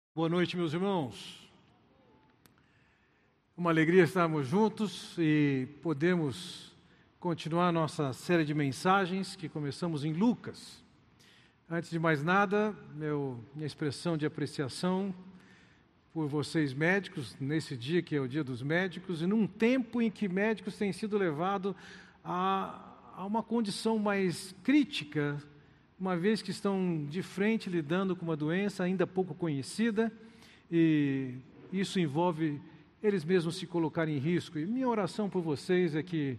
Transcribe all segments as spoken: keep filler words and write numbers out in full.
Boa noite, meus irmãos. Uma alegria estarmos juntos e podemos continuar nossa série de mensagens que começamos em Lucas. Antes de mais nada, meu, minha expressão de apreciação por vocês médicos, nesse dia que é o dia dos médicos, e num tempo em que médicos têm sido levados a, a uma condição mais crítica, uma vez que estão de frente lidando com uma doença ainda pouco conhecida, e isso envolve eles mesmos se colocarem em risco. E minha oração por vocês é que,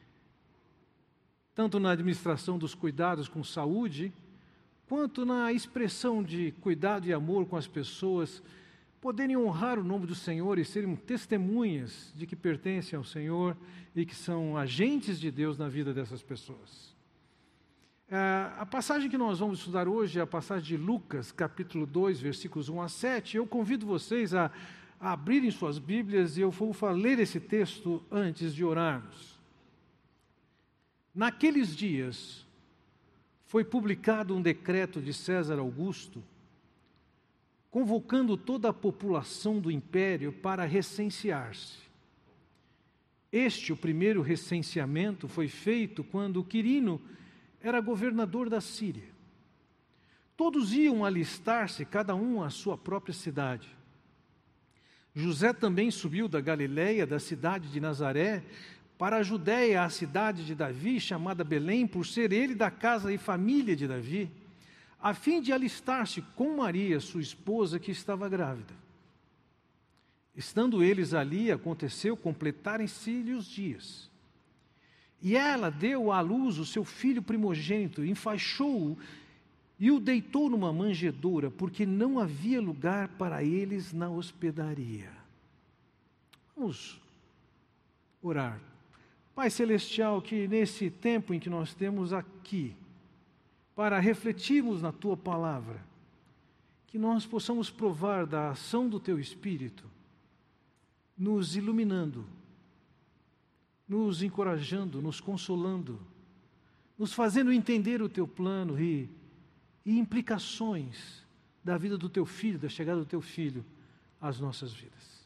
tanto na administração dos cuidados com saúde, quanto na expressão de cuidado e amor com as pessoas, poderem honrar o nome do Senhor e serem testemunhas de que pertencem ao Senhor e que são agentes de Deus na vida dessas pessoas. A passagem que nós vamos estudar hoje é a passagem de Lucas, capítulo dois, versículos um a sete. Eu convido vocês a, a abrirem suas Bíblias e eu vou ler esse texto antes de orarmos. Naqueles dias, foi publicado um decreto de César Augusto, convocando toda a população do império para recensear-se. Este, o primeiro recenseamento, foi feito quando Quirino era governador da Síria. Todos iam alistar-se, cada um à sua própria cidade. José também subiu da Galiléia, da cidade de Nazaré, para a Judéia, a cidade de Davi, chamada Belém, por ser ele da casa e família de Davi, a fim de alistar-se com Maria, sua esposa, que estava grávida. Estando eles ali, aconteceu completarem-se-lhe os dias. E ela deu à luz o seu filho primogênito, enfaixou-o e o deitou numa manjedoura, porque não havia lugar para eles na hospedaria. Vamos orar. Pai Celestial, que nesse tempo em que nós temos aqui, para refletirmos na Tua Palavra, que nós possamos provar da ação do Teu Espírito, nos iluminando, nos encorajando, nos consolando, nos fazendo entender o Teu plano e, e implicações da vida do Teu Filho, da chegada do Teu Filho às nossas vidas.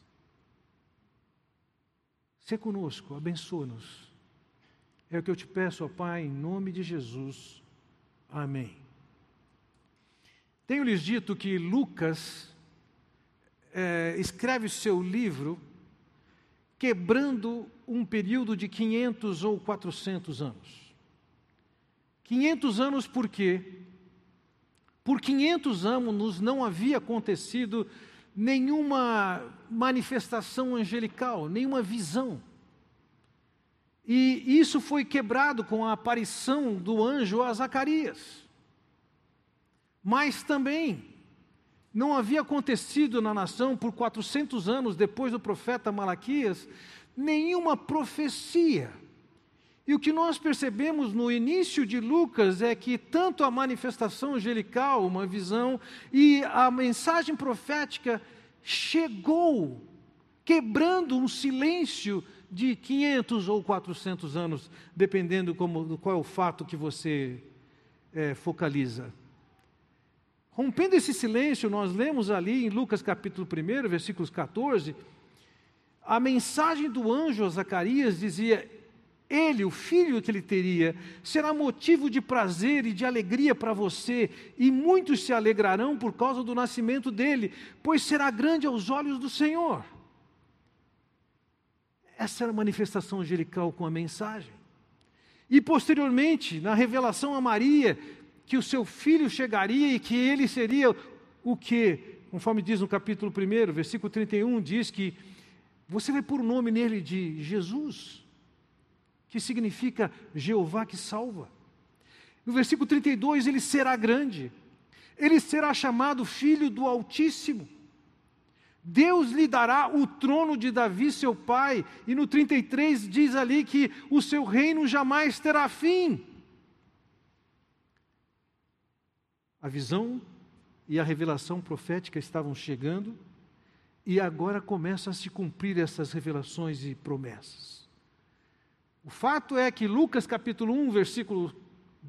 Sê conosco, abençoa-nos. É o que eu te peço, ó Pai, em nome de Jesus. Amém. Tenho-lhes dito que Lucas é, escreve o seu livro quebrando um período de quinhentos ou quatrocentos anos. quinhentos anos por quê? Por quinhentos anos não havia acontecido nenhuma manifestação angelical, nenhuma visão. E isso foi quebrado com a aparição do anjo a Zacarias. Mas também não havia acontecido na nação por quatrocentos anos depois do profeta Malaquias nenhuma profecia. E o que nós percebemos no início de Lucas é que tanto a manifestação angelical, uma visão, e a mensagem profética chegou, quebrando um silêncio de quinhentos ou quatrocentos anos, dependendo como, qual é o fato que você é, focaliza. Rompendo esse silêncio, nós lemos ali em Lucas capítulo um, versículos catorze, a mensagem do anjo a Zacarias dizia: ele, o filho que ele teria, será motivo de prazer e de alegria para você, e muitos se alegrarão por causa do nascimento dele, pois será grande aos olhos do Senhor. Essa era a manifestação angelical com a mensagem. E posteriormente, na revelação a Maria, que o seu filho chegaria e que ele seria o que, conforme diz no capítulo um, versículo trinta e um, diz que você vai pôr o nome nele de Jesus, que significa Jeová que salva. No versículo trinta e dois, ele será grande, ele será chamado Filho do Altíssimo. Deus lhe dará o trono de Davi, seu pai, e no trinta e três diz ali que o seu reino jamais terá fim. A visão e a revelação profética estavam chegando e agora começam a se cumprir essas revelações e promessas. O fato é que Lucas capítulo um, versículo,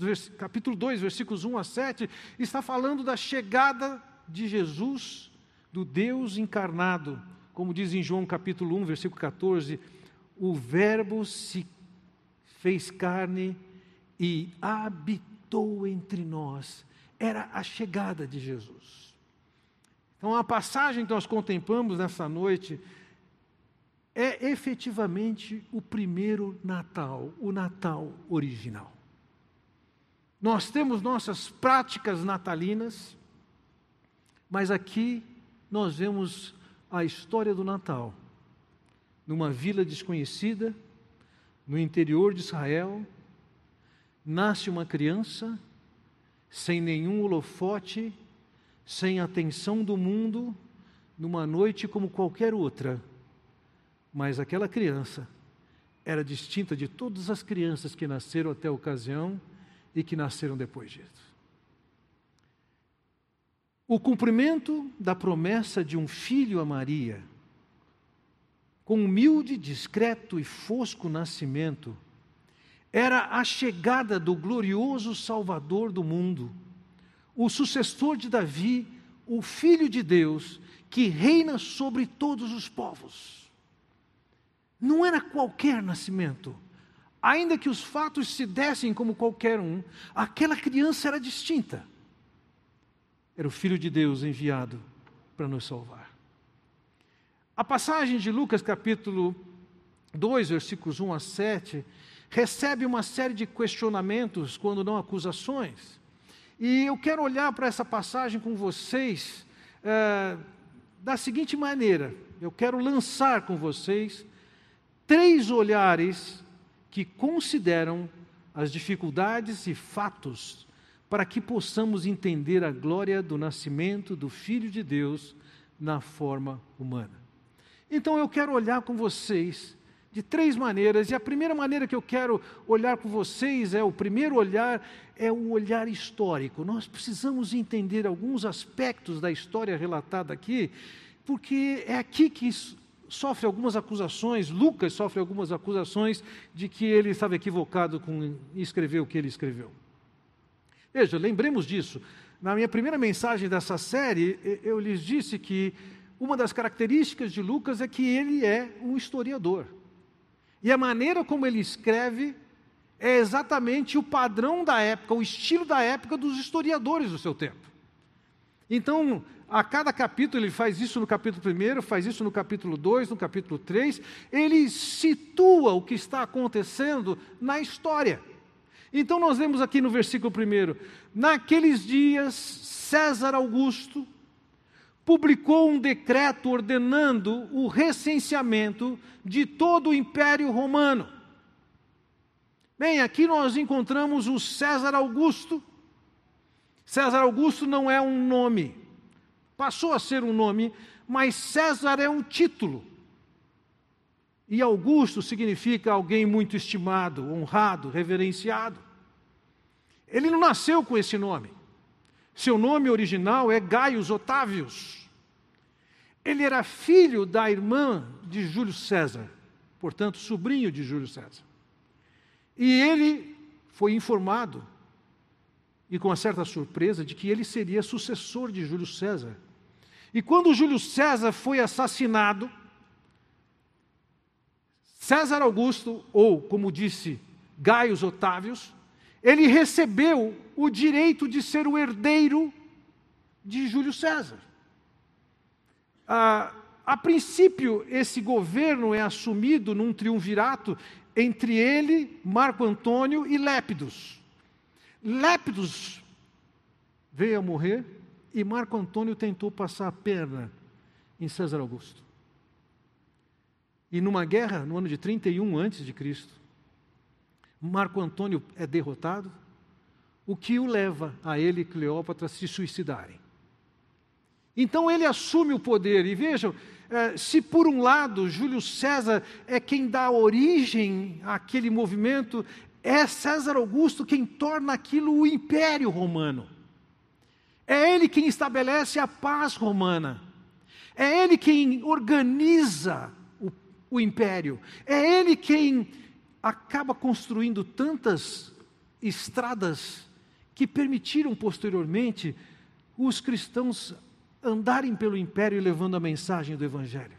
capítulo dois, versículos um a sete, está falando da chegada de Jesus, do do Deus encarnado, como diz em João capítulo um, versículo catorze, o Verbo se fez carne e habitou entre nós. Era a chegada de Jesus. Então a passagem que nós contemplamos nessa noite é efetivamente o primeiro Natal, o Natal original. Nós temos nossas práticas natalinas, mas aqui nós vemos a história do Natal, numa vila desconhecida, no interior de Israel, nasce uma criança, sem nenhum holofote, sem atenção do mundo, numa noite como qualquer outra, mas aquela criança era distinta de todas as crianças que nasceram até a ocasião e que nasceram depois disso. O cumprimento da promessa de um filho a Maria, com humilde, discreto e fosco nascimento, era a chegada do glorioso Salvador do mundo, o sucessor de Davi, o Filho de Deus, que reina sobre todos os povos. Não era qualquer nascimento. Ainda que os fatos se dessem como qualquer um, aquela criança era distinta. Era o Filho de Deus enviado para nos salvar. A passagem de Lucas capítulo dois, versículos um a sete, recebe uma série de questionamentos, quando não acusações. E eu quero olhar para essa passagem com vocês é, da seguinte maneira. Eu quero lançar com vocês três olhares que consideram as dificuldades e fatos para que possamos entender a glória do nascimento do Filho de Deus na forma humana. Então eu quero olhar com vocês de três maneiras, e a primeira maneira que eu quero olhar com vocês é, o primeiro olhar é um olhar histórico. Nós precisamos entender alguns aspectos da história relatada aqui, porque é aqui que isso sofre algumas acusações, Lucas sofre algumas acusações de que ele estava equivocado com escrever o que ele escreveu. Veja, lembremos disso. Na minha primeira mensagem dessa série, eu lhes disse que uma das características de Lucas é que ele é um historiador. E a maneira como ele escreve é exatamente o padrão da época, o estilo da época dos historiadores do seu tempo. Então, a cada capítulo, ele faz isso no capítulo primeiro, faz isso no capítulo dois, no capítulo três, ele situa o que está acontecendo na história. Então nós vemos aqui no versículo primeiro, naqueles dias César Augusto publicou um decreto ordenando o recenseamento de todo o Império Romano. Bem, aqui nós encontramos o César Augusto. César Augusto não é um nome, passou a ser um nome, mas César é um título. E Augusto significa alguém muito estimado, honrado, reverenciado. Ele não nasceu com esse nome. Seu nome original é Gaius Otávios. Ele era filho da irmã de Júlio César, portanto, sobrinho de Júlio César. E ele foi informado, e com uma certa surpresa, de que ele seria sucessor de Júlio César. E quando Júlio César foi assassinado, César Augusto, ou como disse Gaius Otávios, ele recebeu o direito de ser o herdeiro de Júlio César. Ah, a princípio, esse governo é assumido num triunvirato entre ele, Marco Antônio e Lépidos. Lépidos veio a morrer e Marco Antônio tentou passar a perna em César Augusto. E numa guerra, no ano de trinta e um antes de Cristo, Marco Antônio é derrotado, o que o leva a ele e Cleópatra se suicidarem. Então ele assume o poder, e vejam, se por um lado Júlio César é quem dá origem àquele movimento, é César Augusto quem torna aquilo o Império Romano. É ele quem estabelece a paz romana. É ele quem organiza o, o império. É ele quem acaba construindo tantas estradas que permitiram posteriormente os cristãos andarem pelo império levando a mensagem do Evangelho.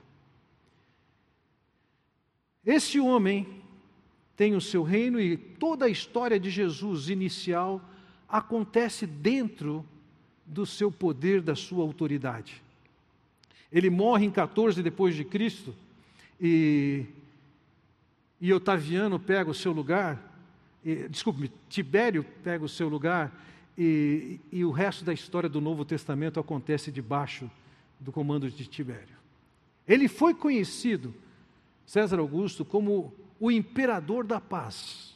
Esse homem tem o seu reino e toda a história de Jesus inicial acontece dentro do seu poder, da sua autoridade. Ele morre em quatorze depois de Cristo e, e Otaviano pega o seu lugar, e, desculpe, Tibério pega o seu lugar e, e o resto da história do Novo Testamento acontece debaixo do comando de Tibério. Ele foi conhecido, César Augusto, como o imperador da paz,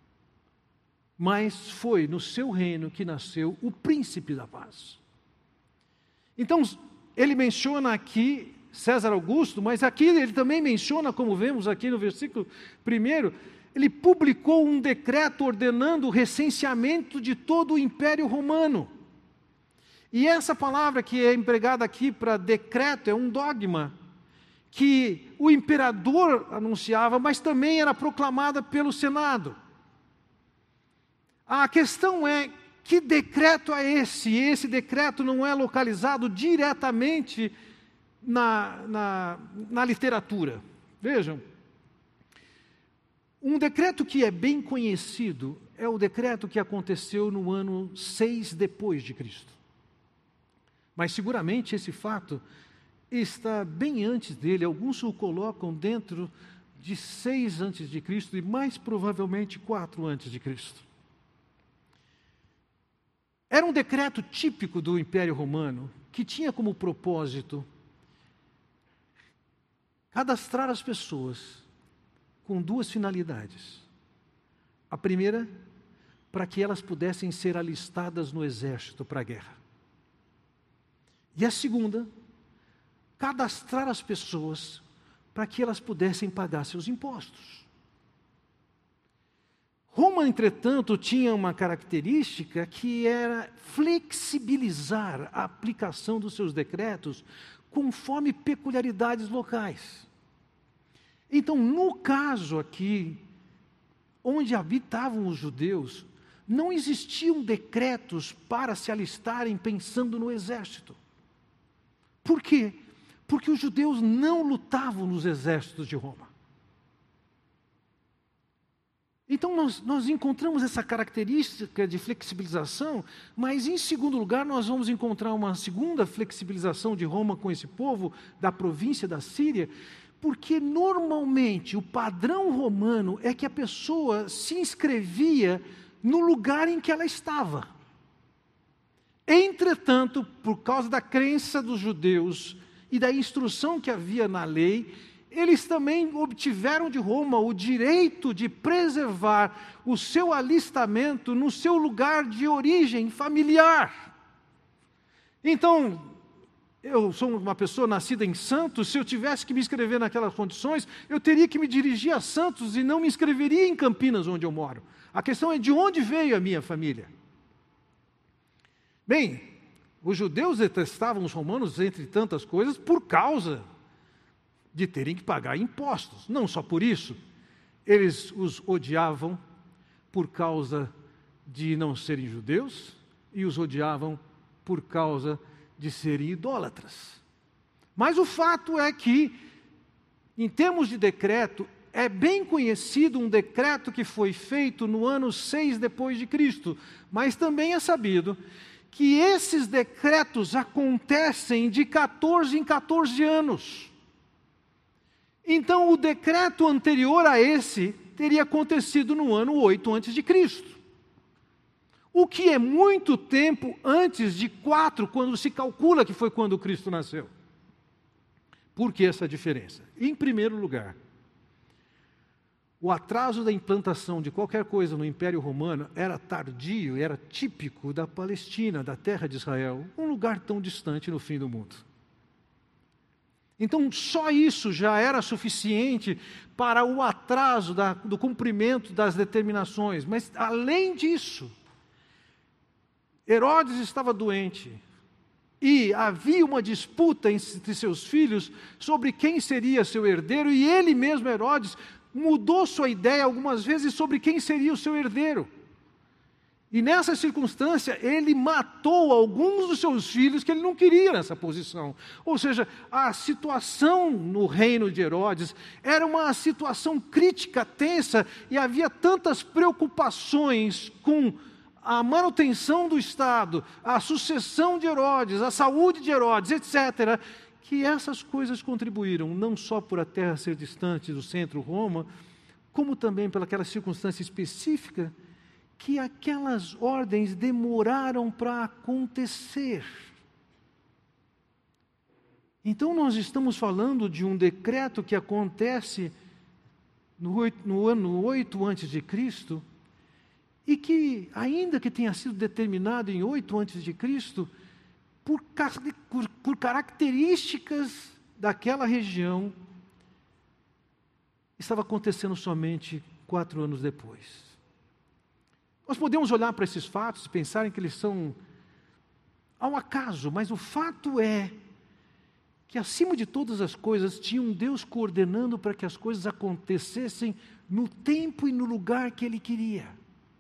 mas foi no seu reino que nasceu o príncipe da paz. Então, ele menciona aqui César Augusto, mas aqui ele também menciona, como vemos aqui no versículo primeiro, ele publicou um decreto ordenando o recenseamento de todo o Império Romano. E essa palavra que é empregada aqui para decreto é um dogma que o imperador anunciava, mas também era proclamada pelo Senado. A questão é, que decreto é esse? E esse decreto não é localizado diretamente na, na, na literatura. Vejam, um decreto que é bem conhecido é o decreto que aconteceu no ano seis depois de Cristo. Mas seguramente esse fato está bem antes dele. Alguns o colocam dentro de seis antes de Cristo e mais provavelmente quatro antes de Cristo. Era um decreto típico do Império Romano que tinha como propósito cadastrar as pessoas com duas finalidades. A primeira, para que elas pudessem ser alistadas no exército para a guerra. E a segunda, cadastrar as pessoas para que elas pudessem pagar seus impostos. Roma, entretanto, tinha uma característica que era flexibilizar a aplicação dos seus decretos conforme peculiaridades locais. Então, no caso aqui, onde habitavam os judeus, não existiam decretos para se alistarem pensando no exército. Por quê? Porque os judeus não lutavam nos exércitos de Roma. Então nós, nós encontramos essa característica de flexibilização, mas em segundo lugar nós vamos encontrar uma segunda flexibilização de Roma com esse povo da província da Síria, porque normalmente o padrão romano é que a pessoa se inscrevia no lugar em que ela estava. Entretanto, por causa da crença dos judeus e da instrução que havia na lei, eles também obtiveram de Roma o direito de preservar o seu alistamento no seu lugar de origem familiar. Então, eu sou uma pessoa nascida em Santos, se eu tivesse que me inscrever naquelas condições, eu teria que me dirigir a Santos e não me inscreveria em Campinas, onde eu moro. A questão é de onde veio a minha família. Bem, os judeus detestavam os romanos, entre tantas coisas, por causa de terem que pagar impostos. Não só por isso, eles os odiavam por causa de não serem judeus e os odiavam por causa de serem idólatras. Mas o fato é que, em termos de decreto, é bem conhecido um decreto que foi feito no ano seis depois de Cristo, mas também é sabido que esses decretos acontecem de quatorze em quatorze anos. Então, o decreto anterior a esse teria acontecido no ano oito antes de Cristo. O que é muito tempo antes de quatro, quando se calcula que foi quando Cristo nasceu. Por que essa diferença? Em primeiro lugar, o atraso da implantação de qualquer coisa no Império Romano era tardio, era típico da Palestina, da terra de Israel, um lugar tão distante no fim do mundo. Então, só isso já era suficiente para o atraso da, do cumprimento das determinações. Mas, além disso, Herodes estava doente e havia uma disputa entre seus filhos sobre quem seria seu herdeiro, e ele mesmo, Herodes, mudou sua ideia algumas vezes sobre quem seria o seu herdeiro. E nessa circunstância, ele matou alguns dos seus filhos que ele não queria nessa posição. Ou seja, a situação no reino de Herodes era uma situação crítica, tensa, e havia tantas preocupações com a manutenção do Estado, a sucessão de Herodes, a saúde de Herodes, etcétera, que essas coisas contribuíram, não só por a terra ser distante do centro Roma, como também pelaquela circunstância específica que aquelas ordens demoraram para acontecer. Então nós estamos falando de um decreto que acontece no, no ano oito antes de Cristo, e que, ainda que tenha sido determinado em oito antes de Cristo, por, por, por características daquela região, estava acontecendo somente quatro anos depois. Nós podemos olhar para esses fatos e pensar em que eles são ao acaso, mas o fato é que, acima de todas as coisas, tinha um Deus coordenando para que as coisas acontecessem no tempo e no lugar que Ele queria.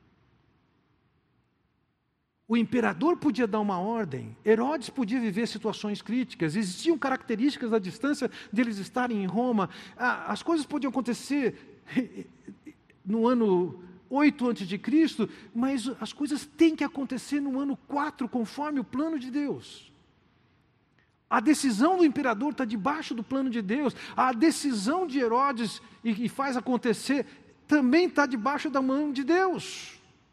O imperador podia dar uma ordem, Herodes podia viver situações críticas, existiam características da distância deles estarem em Roma, as coisas podiam acontecer no ano oito antes de Cristo, mas as coisas têm que acontecer no ano quatro, conforme o plano de Deus. A decisão do imperador está debaixo do plano de Deus, a decisão de Herodes, e, e faz acontecer, também está debaixo da mão de Deus.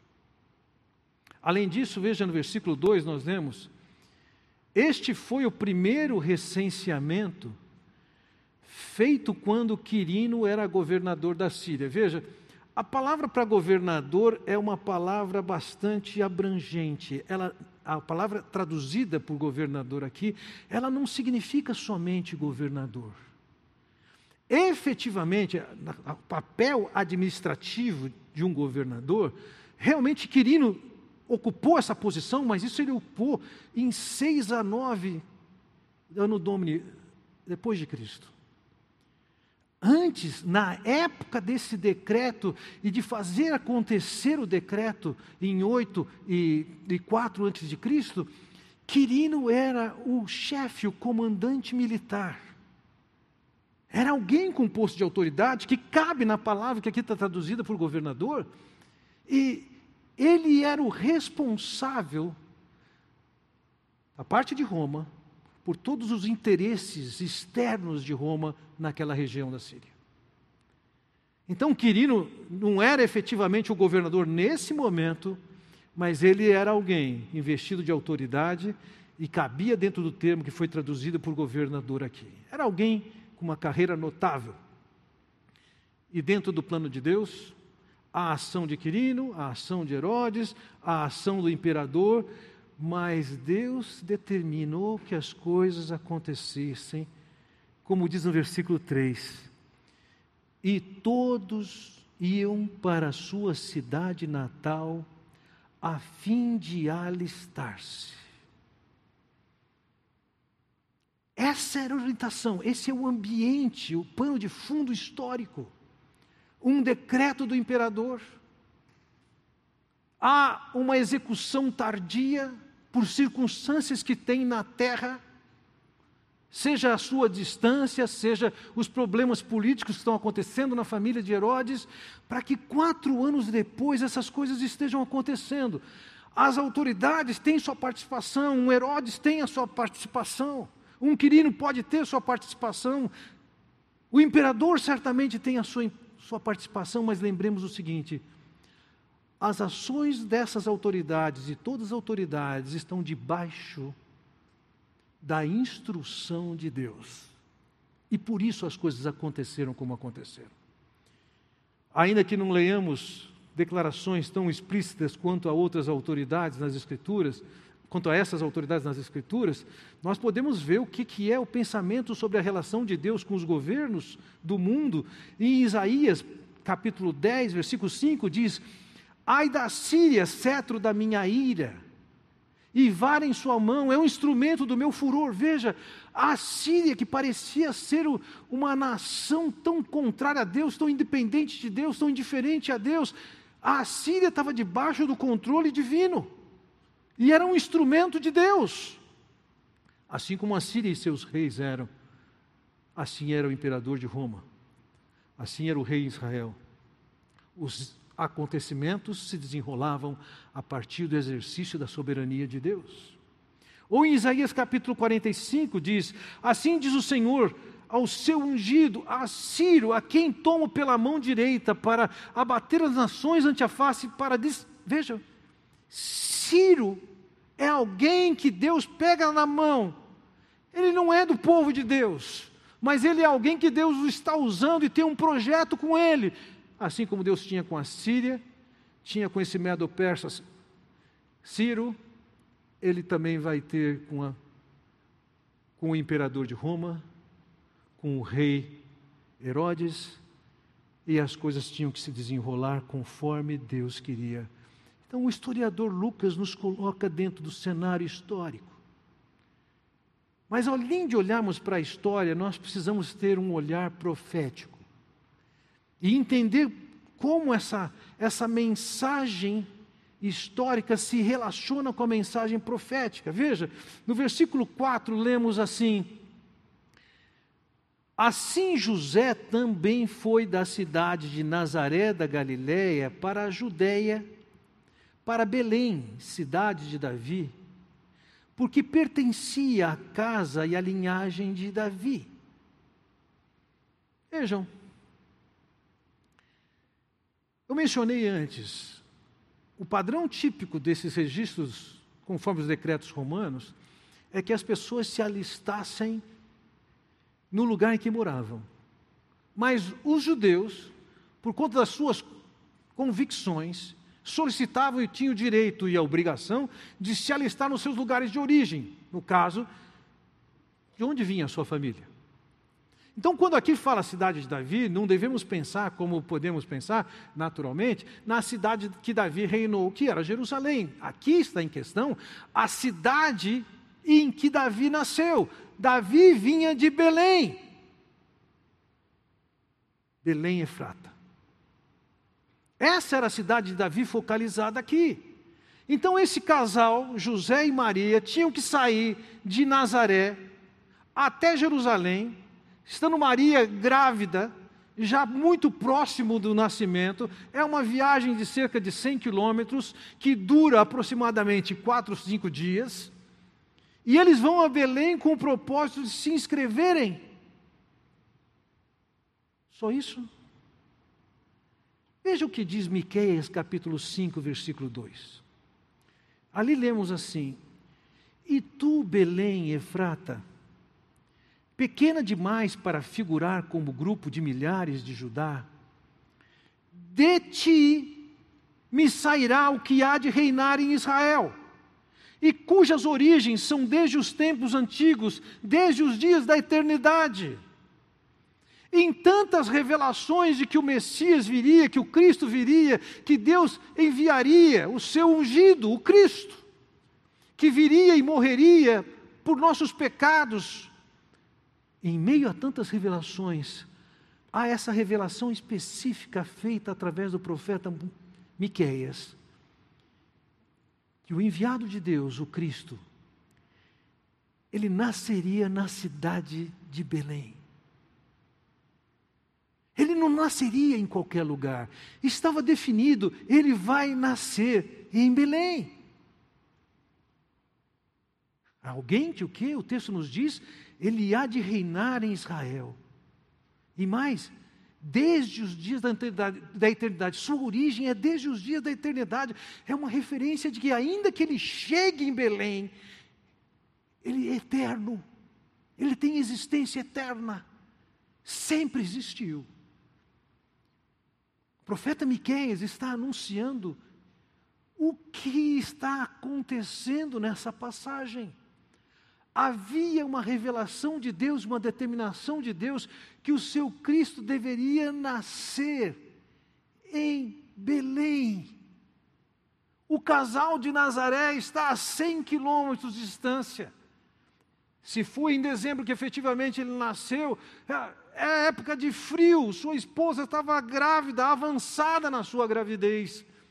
Além disso, veja no versículo dois, nós lemos: este foi o primeiro recenseamento feito quando Quirino era governador da Síria. Veja, a palavra para governador é uma palavra bastante abrangente. Ela, a palavra traduzida por governador aqui, ela não significa somente governador. Efetivamente, o papel administrativo de um governador, realmente Quirino ocupou essa posição, mas isso ele ocupou em seis a nove Anno Domini, depois de Cristo. Antes, na época desse decreto e de fazer acontecer o decreto em oito e quatro antes de Cristo, Quirino era o chefe, o comandante militar. Era alguém com posto de autoridade, que cabe na palavra que aqui está traduzida por governador, e ele era o responsável, da parte de Roma, por todos os interesses externos de Roma naquela região da Síria. Então Quirino não era efetivamente o governador nesse momento, mas ele era alguém investido de autoridade e cabia dentro do termo que foi traduzido por governador aqui. Era alguém com uma carreira notável. E dentro do plano de Deus, a ação de Quirino, a ação de Herodes, a ação do imperador, mas Deus determinou que as coisas acontecessem, como diz no versículo três, e todos iam para a sua cidade natal, a fim de alistar-se. Essa era a orientação, esse é o ambiente, o pano de fundo histórico. Um decreto do imperador, há uma execução tardia por circunstâncias que tem na terra, seja a sua distância, seja os problemas políticos que estão acontecendo na família de Herodes, para que quatro anos depois essas coisas estejam acontecendo. As autoridades têm sua participação, um Herodes tem a sua participação, um Quirino pode ter sua participação, o imperador certamente tem a sua sua participação, mas lembremos o seguinte: as ações dessas autoridades e todas as autoridades estão debaixo da instrução de Deus. E por isso as coisas aconteceram como aconteceram. Ainda que não leiamos declarações tão explícitas quanto a outras autoridades nas Escrituras, quanto a essas autoridades nas Escrituras, nós podemos ver o que, que é o pensamento sobre a relação de Deus com os governos do mundo. Em Isaías, capítulo dez, versículo cinco, diz: ai da Síria, cetro da minha ira, e vara em sua mão, é um instrumento do meu furor. Veja, a Síria, que parecia ser uma nação tão contrária a Deus, tão independente de Deus, tão indiferente a Deus, A Assíria estava debaixo do controle divino. E era um instrumento de Deus. Assim como a Síria e seus reis eram, assim era o imperador de Roma. Assim era o rei de Israel. Os acontecimentos se desenrolavam a partir do exercício da soberania de Deus. Ou em Isaías capítulo quarenta e cinco diz: assim diz o Senhor ao seu ungido, a Ciro, a quem tomo pela mão direita para abater as nações ante a face, para... Des... Veja, Ciro é alguém que Deus pega na mão. Ele não é do povo de Deus, mas ele é alguém que Deus está usando e tem um projeto com ele. Assim como Deus tinha com a Síria, tinha com esse Medo-Persa Ciro, ele também vai ter com, a, com o imperador de Roma, com o rei Herodes, e as coisas tinham que se desenrolar conforme Deus queria. Então o historiador Lucas nos coloca dentro do cenário histórico. Mas além de olharmos para a história, nós precisamos ter um olhar profético. E entender como essa, essa mensagem histórica se relaciona com a mensagem profética. Veja, no versículo quatro lemos assim: assim José também foi da cidade de Nazaré da Galiléia para a Judéia, para Belém, cidade de Davi, porque pertencia à casa e à linhagem de Davi. Vejam, eu mencionei antes, o padrão típico desses registros, conforme os decretos romanos, é que as pessoas se alistassem no lugar em que moravam. Mas os judeus, por conta das suas convicções, solicitavam e tinham o direito e a obrigação de se alistar nos seus lugares de origem, no caso, de onde vinha a sua família. Então, quando aqui fala cidade de Davi, não devemos pensar, como podemos pensar, naturalmente, na cidade que Davi reinou, que era Jerusalém. Aqui está em questão a cidade em que Davi nasceu. Davi vinha de Belém. Belém Efrata. Essa era a cidade de Davi focalizada aqui. Então esse casal, José e Maria, tinham que sair de Nazaré até Jerusalém, estando Maria grávida, já muito próximo do nascimento. É uma viagem de cerca de cem quilômetros, que dura aproximadamente quatro, cinco dias. E eles vão a Belém com o propósito de se inscreverem. Só isso? Veja o que diz Miqueias capítulo cinco, versículo dois. Ali lemos assim: e tu, Belém Efrata, pequena demais para figurar como grupo de milhares de Judá, de ti me sairá o que há de reinar em Israel, e cujas origens são desde os tempos antigos, desde os dias da eternidade. Em tantas revelações de que o Messias viria, que o Cristo viria, que Deus enviaria o seu ungido, o Cristo, que viria e morreria por nossos pecados. Em meio a tantas revelações, há essa revelação específica feita através do profeta Miqueias, que o enviado de Deus, o Cristo, ele nasceria na cidade de Belém. Ele não nasceria em qualquer lugar. Estava definido, ele vai nascer em Belém. Alguém que o quê? O texto nos diz, ele há de reinar em Israel. E mais, desde os dias da eternidade, da eternidade. Sua origem é desde os dias da eternidade. É uma referência de que ainda que ele chegue em Belém, ele é eterno. Ele tem existência eterna. Sempre existiu. O profeta Miqueias está anunciando o que está acontecendo nessa passagem. Havia uma revelação de Deus, uma determinação de Deus, que o seu Cristo deveria nascer em Belém. O casal de Nazaré está a cem quilômetros de distância. Se foi em dezembro que efetivamente ele nasceu, é época de frio, sua esposa estava grávida, avançada na sua gravidez.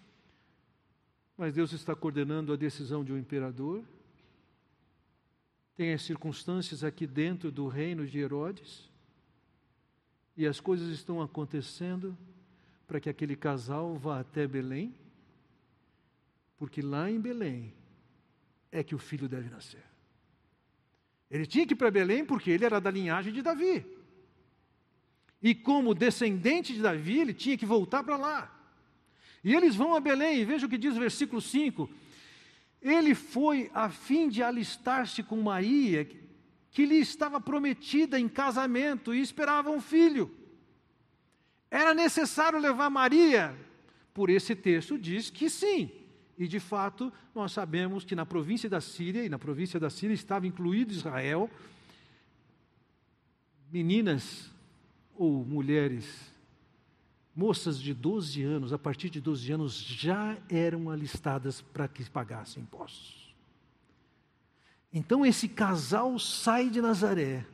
Mas Deus está coordenando a decisão de um imperador. Tem as circunstâncias aqui dentro do reino de Herodes. E as coisas estão acontecendo para que aquele casal vá até Belém. Porque lá em Belém é que o filho deve nascer. Ele tinha que ir para Belém porque ele era da linhagem de Davi. E como descendente de Davi, ele tinha que voltar para lá. E eles vão a Belém, e veja o que diz o versículo cinco. Ele foi a fim de alistar-se com Maria, que lhe estava prometida em casamento e esperava um filho. Era necessário levar Maria? Por esse texto diz que sim. E de fato, nós sabemos que na província da Síria, e na província da Síria estava incluído Israel, meninas ou mulheres, moças de doze anos, a partir de doze anos, já eram alistadas para que pagassem impostos. Então esse casal sai de Nazaré,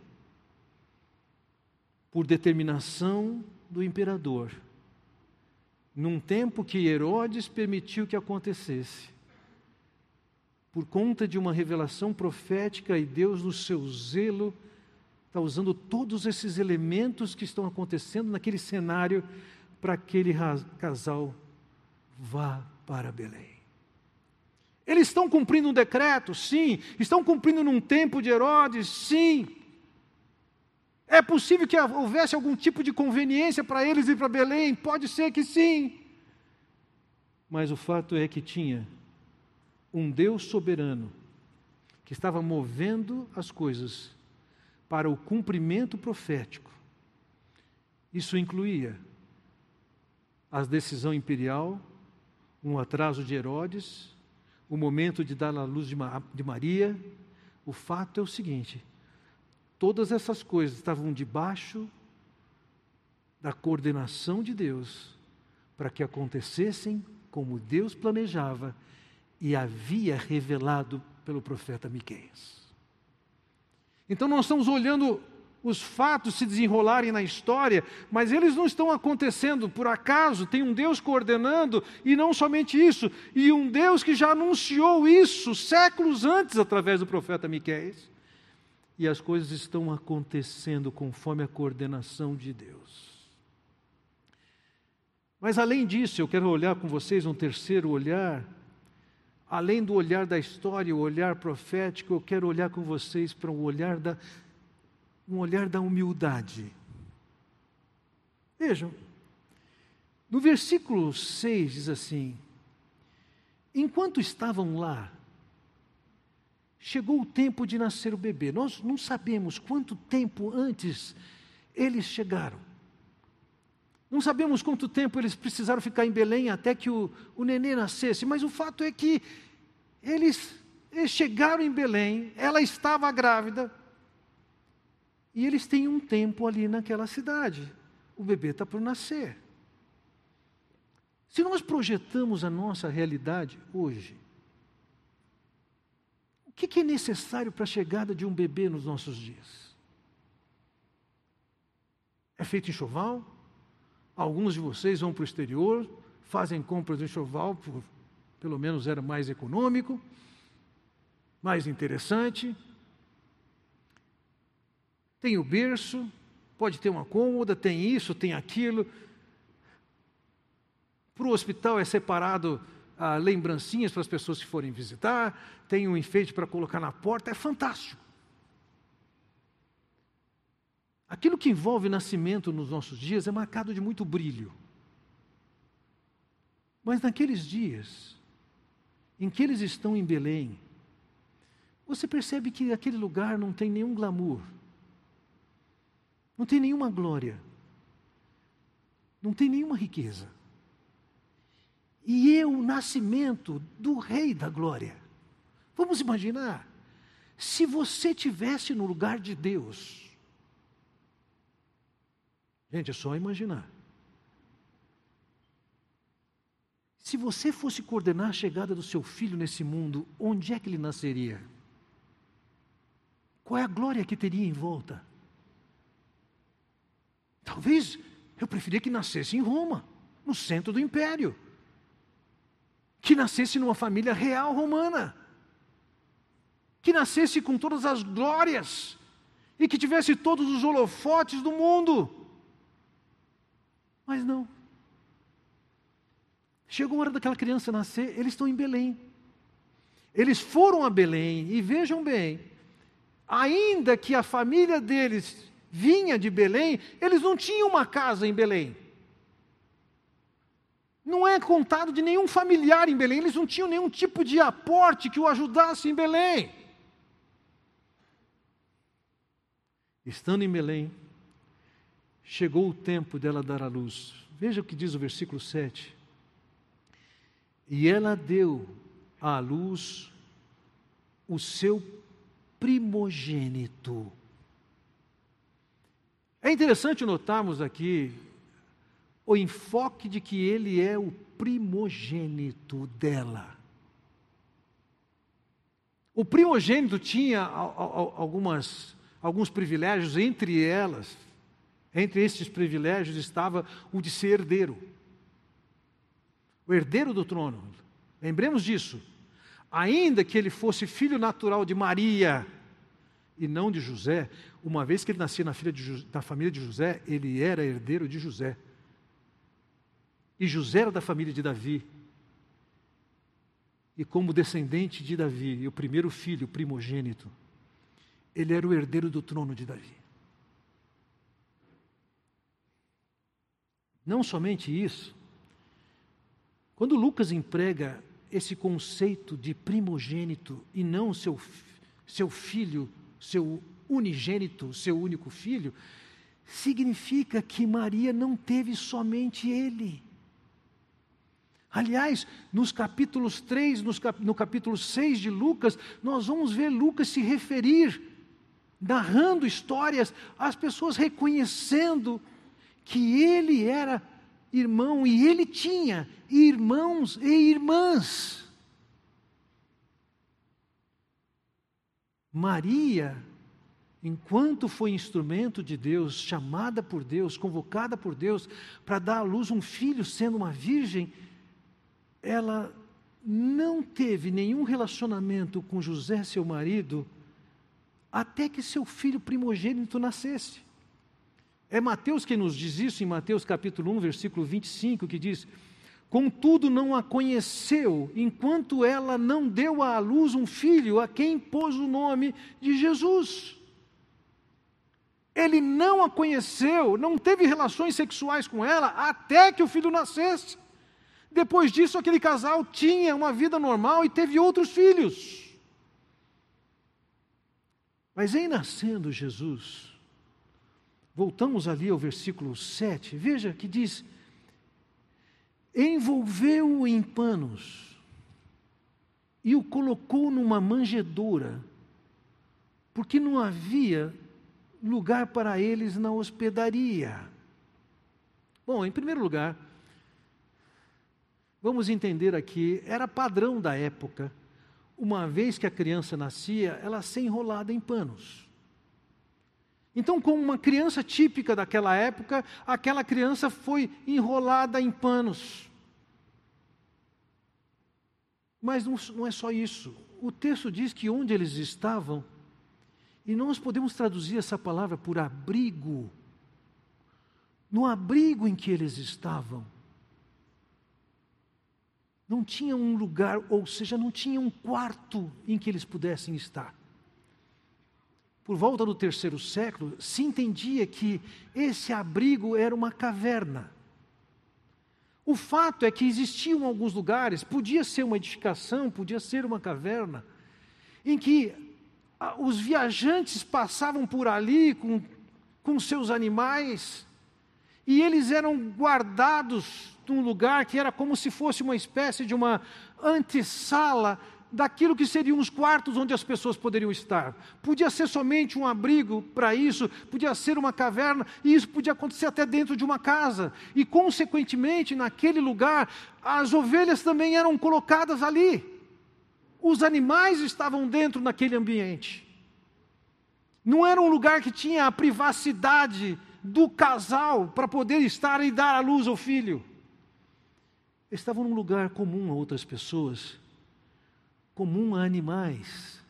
por determinação do imperador, num tempo que Herodes permitiu que acontecesse, por conta de uma revelação profética, e Deus, no seu zelo, está usando todos esses elementos que estão acontecendo naquele cenário para que aquele casal vá para Belém. Eles estão cumprindo um decreto? Sim. Estão cumprindo num tempo de Herodes? Sim. É possível que houvesse algum tipo de conveniência para eles ir para Belém? Pode ser que sim. Mas o fato é que tinha um Deus soberano que estava movendo as coisas para o cumprimento profético. Isso incluía a decisão imperial, um atraso de Herodes, o momento de dar a luz de Maria. O fato é o seguinte: todas essas coisas estavam debaixo da coordenação de Deus, para que acontecessem como Deus planejava e havia revelado pelo profeta Miqueias. Então nós estamos olhando os fatos se desenrolarem na história, mas eles não estão acontecendo por acaso. Tem um Deus coordenando, e não somente isso, e um Deus que já anunciou isso séculos antes através do profeta Miqueias. E as coisas estão acontecendo conforme a coordenação de Deus. Mas além disso, eu quero olhar com vocês um terceiro olhar. Além do olhar da história, o olhar profético, eu quero olhar com vocês para um olhar da, um olhar da humildade. Vejam, no versículo seis diz assim: enquanto estavam lá, chegou o tempo de nascer o bebê. Nós não sabemos quanto tempo antes eles chegaram. Não sabemos quanto tempo eles precisaram ficar em Belém até que o, o nenê nascesse, mas o fato é que eles, eles chegaram em Belém, ela estava grávida, e eles têm um tempo ali naquela cidade. O bebê está por nascer. Se nós projetamos a nossa realidade hoje, o que, que é necessário para a chegada de um bebê nos nossos dias? É feito enxoval? Alguns de vocês vão para o exterior, fazem compras de enxoval, por, pelo menos era mais econômico, mais interessante. Tem o berço, pode ter uma cômoda, tem isso, tem aquilo. Para o hospital é separado ah, lembrancinhas para as pessoas que forem visitar, tem um enfeite para colocar na porta, é fantástico. Aquilo que envolve nascimento nos nossos dias é marcado de muito brilho. Mas naqueles dias, em que eles estão em Belém, você percebe que aquele lugar não tem nenhum glamour, não tem nenhuma glória, não tem nenhuma riqueza. E é o nascimento do Rei da Glória. Vamos imaginar, se você estivesse no lugar de Deus. Gente, é só imaginar. Se você fosse coordenar a chegada do seu filho nesse mundo, onde é que ele nasceria? Qual é a glória que teria em volta? Talvez eu preferia que nascesse em Roma, no centro do império. que nascesse numa família real romana, que nascesse com todas as glórias e que tivesse todos os holofotes do mundo. Mas não. Chegou a hora daquela criança nascer, eles estão em Belém. Eles foram a Belém, e vejam bem, ainda que a família deles vinha de Belém, eles não tinham uma casa em Belém. Não é contado de nenhum familiar em Belém, eles não tinham nenhum tipo de aporte que o ajudasse em Belém. Estando em Belém, chegou o tempo dela dar à luz. Veja o que diz o versículo sete. E ela deu à luz o seu primogênito. É interessante notarmos aqui o enfoque de que ele é o primogênito dela. O primogênito tinha algumas, alguns privilégios, entre elas, entre esses privilégios estava o de ser herdeiro. O herdeiro do trono. Lembremos disso. Ainda que ele fosse filho natural de Maria e não de José, uma vez que ele nascia na, filha de, na família de José, ele era herdeiro de José. E José era da família de Davi. E como descendente de Davi, e o primeiro filho, o primogênito, ele era o herdeiro do trono de Davi. Não somente isso, quando Lucas emprega esse conceito de primogênito e não seu, seu filho, seu unigênito, seu único filho, significa que Maria não teve somente ele. Aliás, nos capítulos três, nos cap, no capítulo seis de Lucas, nós vamos ver Lucas se referir, narrando histórias, as pessoas reconhecendo que ele era irmão e ele tinha irmãos e irmãs. Maria, enquanto foi instrumento de Deus, chamada por Deus, convocada por Deus para dar à luz um filho sendo uma virgem, ela não teve nenhum relacionamento com José, seu marido, até que seu filho primogênito nascesse. É Mateus quem nos diz isso, em Mateus capítulo um, versículo vinte e cinco, que diz: contudo não a conheceu, enquanto ela não deu à luz um filho, a quem pôs o nome de Jesus. Ele não a conheceu, não teve relações sexuais com ela, até que o filho nascesse. Depois disso, aquele casal tinha uma vida normal e teve outros filhos. Mas em nascendo Jesus, voltamos ali ao versículo sete, veja que diz: envolveu-o em panos e o colocou numa manjedoura, porque não havia lugar para eles na hospedaria. Bom, em primeiro lugar, vamos entender aqui, era padrão da época, uma vez que a criança nascia, ela ser enrolada em panos. Então, como uma criança típica daquela época, aquela criança foi enrolada em panos. Mas não, não é só isso. O texto diz que onde eles estavam, e nós podemos traduzir essa palavra por abrigo, no abrigo em que eles estavam, não tinha um lugar, ou seja, não tinha um quarto em que eles pudessem estar. Por volta do terceiro século, se entendia que esse abrigo era uma caverna. O fato é que existiam alguns lugares, podia ser uma edificação, podia ser uma caverna, em que os viajantes passavam por ali com, com seus animais, e eles eram guardados num lugar que era como se fosse uma espécie de uma antessala daquilo que seriam os quartos onde as pessoas poderiam estar. Podia ser somente um abrigo para isso, podia ser uma caverna, e isso podia acontecer até dentro de uma casa. E, consequentemente, naquele lugar, as ovelhas também eram colocadas ali. Os animais estavam dentro daquele ambiente. Não era um lugar que tinha a privacidade do casal para poder estar e dar à luz ao filho. estavam num lugar comum a outras pessoas, comum a animais.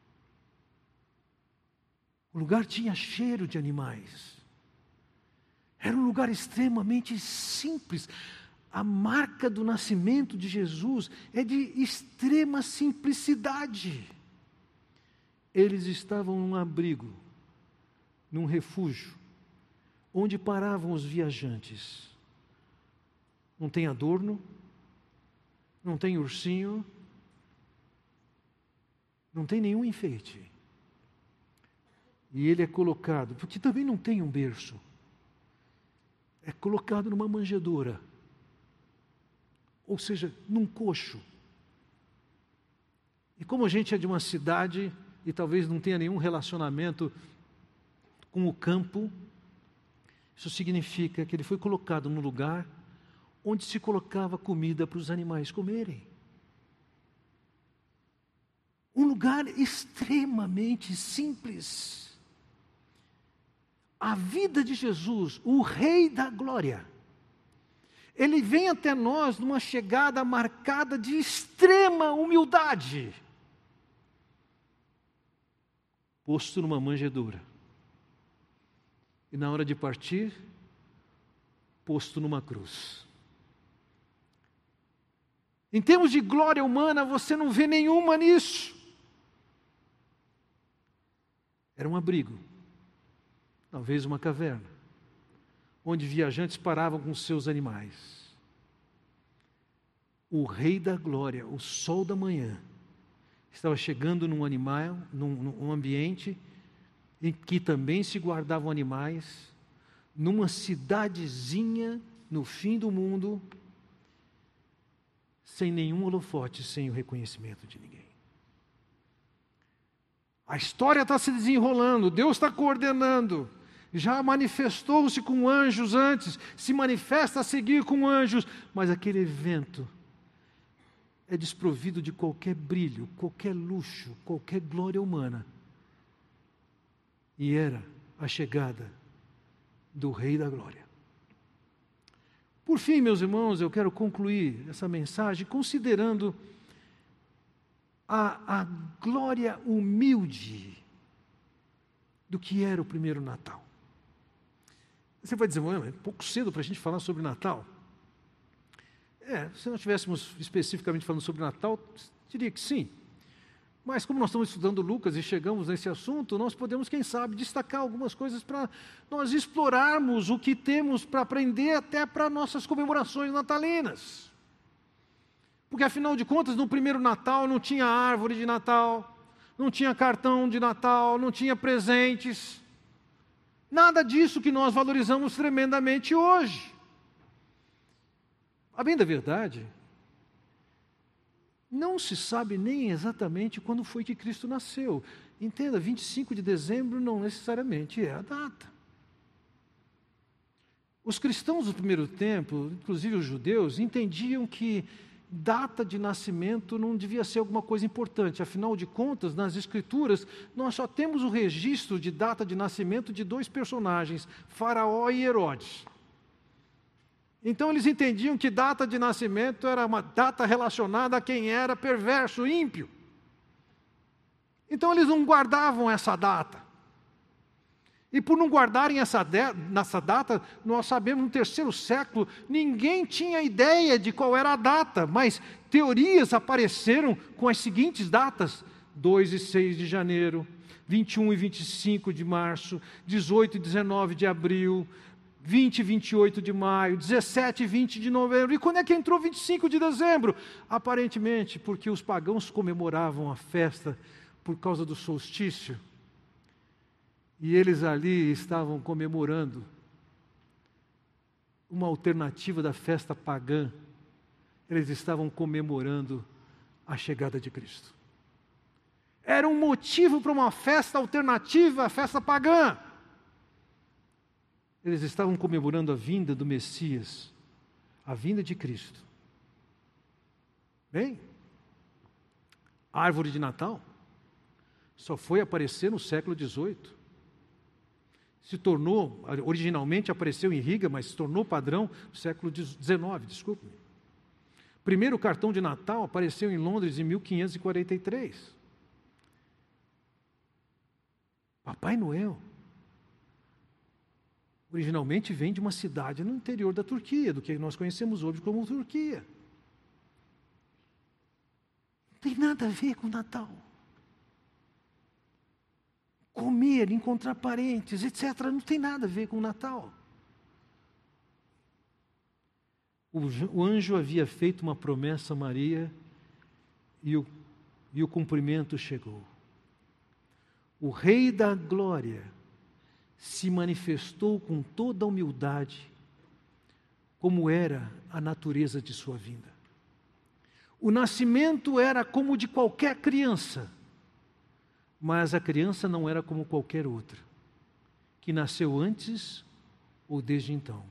O lugar tinha cheiro de animais. Era um lugar extremamente simples. A marca do nascimento de Jesus é de extrema simplicidade. Eles estavam num abrigo, num refúgio, onde paravam os viajantes. Não tem adorno, não tem ursinho, não tem nenhum enfeite. E ele é colocado, porque também não tem um berço, é colocado numa manjedoura, ou seja, num coxo. E como a gente é de uma cidade e talvez não tenha nenhum relacionamento com o campo, isso significa que ele foi colocado num lugar onde se colocava comida para os animais comerem. Um lugar extremamente simples. A vida de Jesus, o Rei da Glória, ele vem até nós numa chegada marcada de extrema humildade, posto numa manjedoura, e na hora de partir, posto numa cruz. Em termos de glória humana, você não vê nenhuma nisso. Era um abrigo, talvez uma caverna, onde viajantes paravam com seus animais. O Rei da Glória, o sol da manhã, estava chegando num animal, num, num ambiente em que também se guardavam animais, numa cidadezinha no fim do mundo, sem nenhum holofote, sem o reconhecimento de ninguém. A história está se desenrolando, Deus está coordenando, já manifestou-se com anjos antes, se manifesta a seguir com anjos, mas aquele evento é desprovido de qualquer brilho, qualquer luxo, qualquer glória humana. E era a chegada do Rei da Glória. Por fim, meus irmãos, eu quero concluir essa mensagem considerando a, a glória humilde do que era o primeiro Natal. Você vai dizer, é pouco cedo para a gente falar sobre Natal. É, se não estivéssemos especificamente falando sobre Natal, diria que sim. Mas como nós estamos estudando Lucas e chegamos nesse assunto, nós podemos, quem sabe, destacar algumas coisas para nós explorarmos o que temos para aprender até para nossas comemorações natalinas. Porque, afinal de contas, no primeiro Natal não tinha árvore de Natal, não tinha cartão de Natal, não tinha presentes. Nada disso que nós valorizamos tremendamente hoje. A bem da verdade, não se sabe nem exatamente quando foi que Cristo nasceu. Entenda, vinte e cinco de dezembro não necessariamente é a data. Os cristãos do primeiro tempo, inclusive os judeus, entendiam que data de nascimento não devia ser alguma coisa importante. Afinal de contas, nas Escrituras, nós só temos o registro de data de nascimento de dois personagens, Faraó e Herodes. Então eles entendiam que data de nascimento era uma data relacionada a quem era perverso, ímpio. Então eles não guardavam essa data. E por não guardarem essa, de, nessa data, nós sabemos, no terceiro século, ninguém tinha ideia de qual era a data, mas teorias apareceram com as seguintes datas: dois e seis de janeiro, vinte e um e vinte e cinco de março, dezoito e dezenove de abril, vinte e vinte e oito de maio, dezessete e vinte de novembro. E quando é que entrou vinte e cinco de dezembro? Aparentemente, porque os pagãos comemoravam a festa por causa do solstício. E eles ali estavam comemorando uma alternativa da festa pagã. Eles estavam comemorando a chegada de Cristo. Era um motivo para uma festa alternativa à festa pagã. Eles estavam comemorando a vinda do Messias, a vinda de Cristo. Bem, a árvore de Natal só foi aparecer no século dezoito. Se tornou, originalmente apareceu em Riga, mas se tornou padrão no século dezenove, desculpe-me. primeiro cartão de Natal apareceu em Londres em mil quinhentos e quarenta e três. Papai Noel originalmente vem de uma cidade no interior da Turquia, do que nós conhecemos hoje como Turquia. Não tem nada a ver com o Natal. Comer, encontrar parentes, etcétera, não tem nada a ver com o Natal. O anjo havia feito uma promessa a Maria e o, e o cumprimento chegou. O Rei da Glória se manifestou com toda a humildade, como era a natureza de sua vinda. O nascimento era como de qualquer criança, mas a criança não era como qualquer outra, que nasceu antes ou desde então.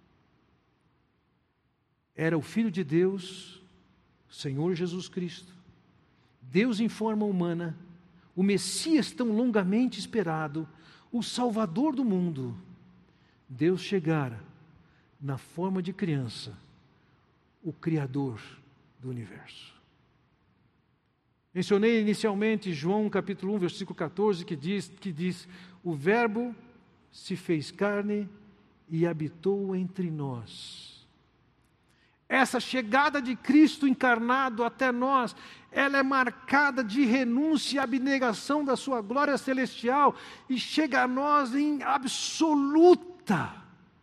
Era o Filho de Deus, Senhor Jesus Cristo, Deus em forma humana, o Messias tão longamente esperado, o Salvador do mundo. Deus chegara na forma de criança, o Criador do universo. Mencionei inicialmente João capítulo um, versículo catorze, que diz, que diz, o Verbo se fez carne e habitou entre nós. Essa chegada de Cristo encarnado até nós, ela é marcada de renúncia e abnegação da sua glória celestial e chega a nós em absoluta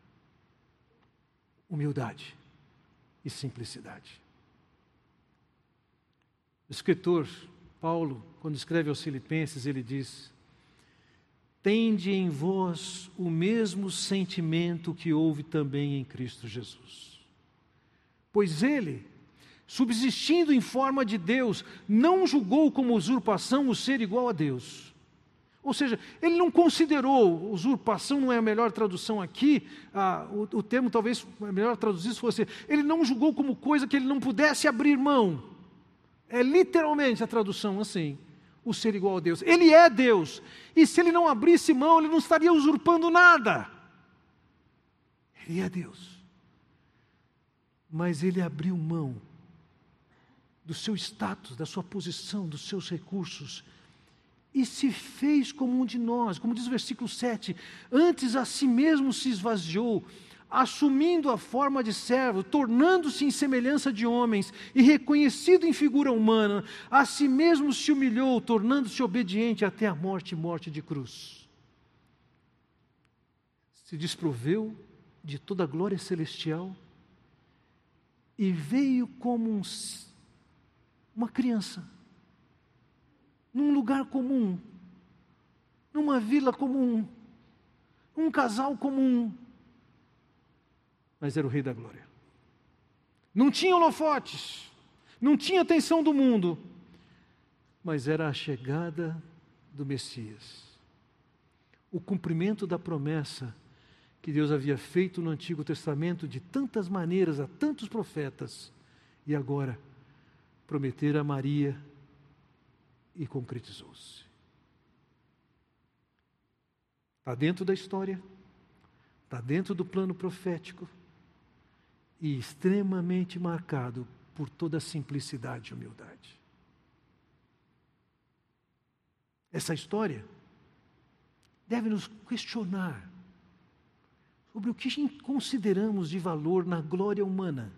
humildade e simplicidade. O escritor Paulo, quando escreve aos Filipenses, ele diz: tende em vós o mesmo sentimento que houve também em Cristo Jesus. Pois ele, subsistindo em forma de Deus, não julgou como usurpação o ser igual a Deus. Ou seja, ele não considerou, usurpação não é a melhor tradução aqui, ah, o, o termo talvez melhor traduzir se fosse, ele não julgou como coisa que ele não pudesse abrir mão. É literalmente a tradução assim, o ser igual a Deus. Ele é Deus, e se ele não abrisse mão, ele não estaria usurpando nada. Ele é Deus. Mas ele abriu mão do seu status, da sua posição, dos seus recursos, e se fez como um de nós, como diz o versículo sete, antes a si mesmo se esvaziou, assumindo a forma de servo, tornando-se em semelhança de homens, e reconhecido em figura humana, a si mesmo se humilhou, tornando-se obediente até a morte e morte de cruz. Se desproveu de toda a glória celestial, e veio como um, uma criança, num lugar comum, numa vila comum, um casal comum, mas era o Rei da Glória. Não tinha holofotes, não tinha atenção do mundo, mas era a chegada do Messias, o cumprimento da promessa que Deus havia feito no Antigo Testamento de tantas maneiras a tantos profetas, e agora prometera a Maria e concretizou-se. Está dentro da história, está dentro do plano profético e extremamente marcado por toda a simplicidade e humildade. Essa história deve nos questionar sobre o que consideramos de valor na glória humana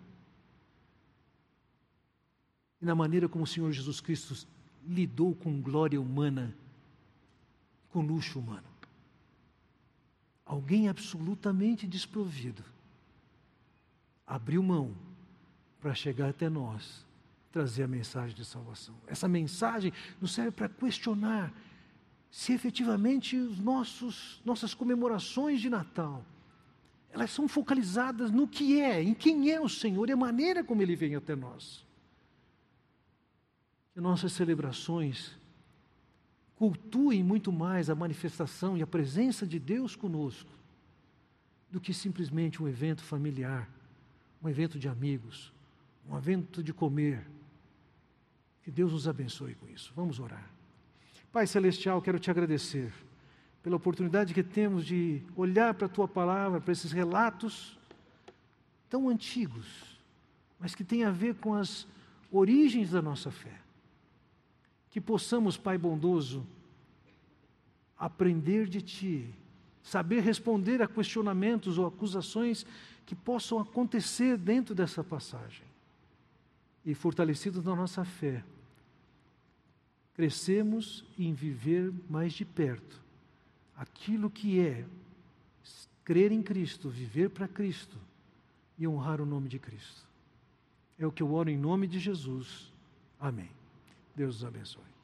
e na maneira como o Senhor Jesus Cristo lidou com glória humana, com luxo humano. Alguém absolutamente desprovido abriu mão para chegar até nós, trazer a mensagem de salvação. Essa mensagem nos serve para questionar se efetivamente os nossos, nossas comemorações de Natal, elas são focalizadas no que é, em quem é o Senhor e a maneira como Ele vem até nós. Que nossas celebrações cultuem muito mais a manifestação e a presença de Deus conosco do que simplesmente um evento familiar, um evento de amigos, um evento de comer. Que Deus nos abençoe com isso. Vamos orar. Pai Celestial, quero te agradecer pela oportunidade que temos de olhar para a Tua Palavra, para esses relatos tão antigos, mas que tem a ver com as origens da nossa fé. Que possamos, Pai bondoso, aprender de Ti, saber responder a questionamentos ou acusações que possam acontecer dentro dessa passagem. E fortalecidos na nossa fé, crescemos em viver mais de perto aquilo que é crer em Cristo, viver para Cristo e honrar o nome de Cristo. É o que eu oro em nome de Jesus. Amém. Deus os abençoe.